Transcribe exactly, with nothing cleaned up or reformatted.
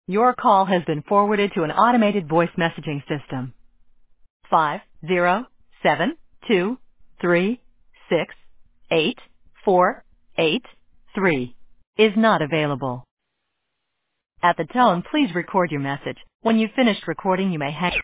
Your call has been forwarded to an automated voice messaging system. Five zero seven two three six eight four eight three is not available. At the tone, please record your message. When you've finished recording, you may hang